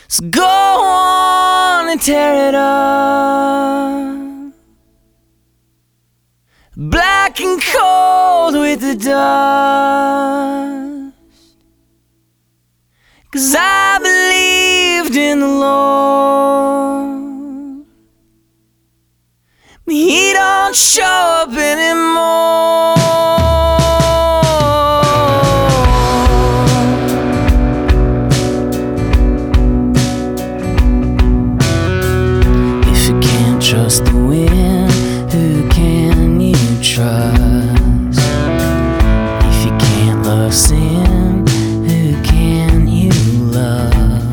So go on and tear it up, black and cold with the dust. 'Cause I believed in the Lord, but He don't show up anymore. If you can't trust the wind, who can you trust? If you can't love sin, who can you love?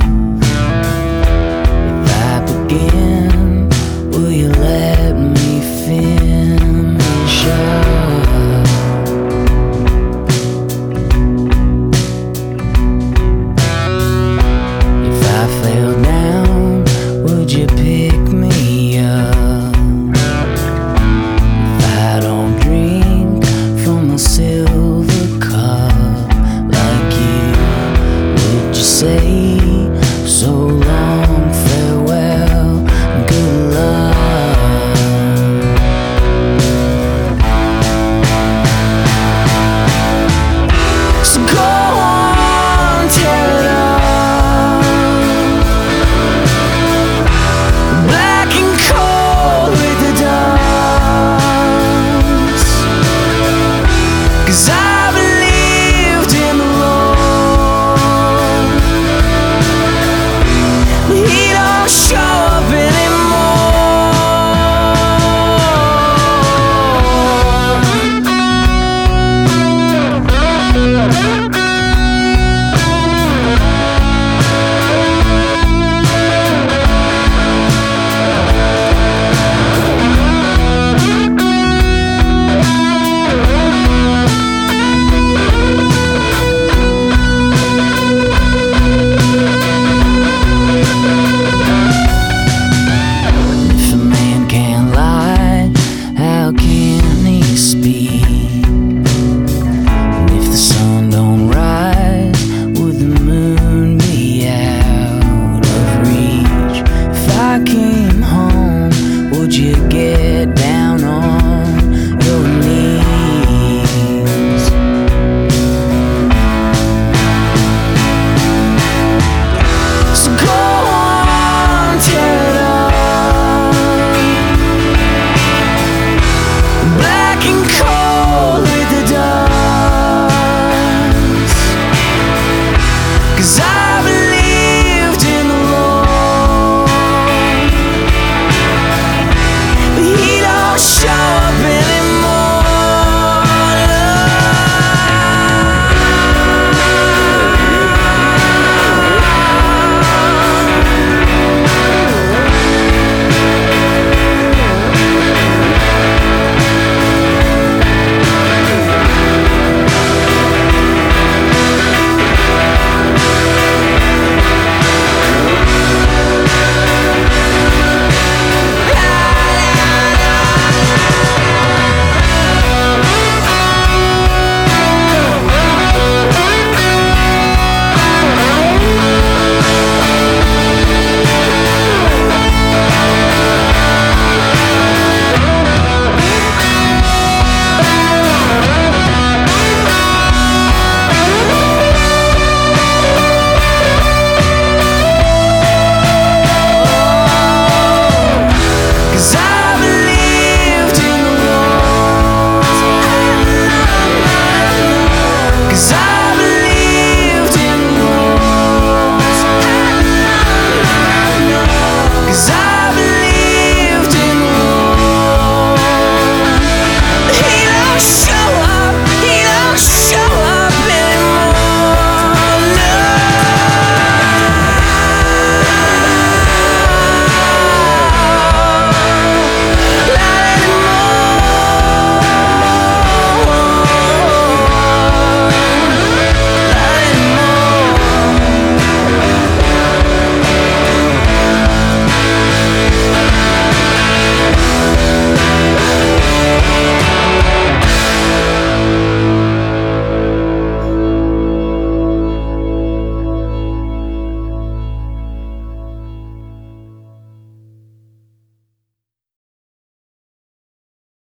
If I begin, will you let me finish up? If I fell down, would you pick me up? If I don't drink from a silver cup like you, would you say so long?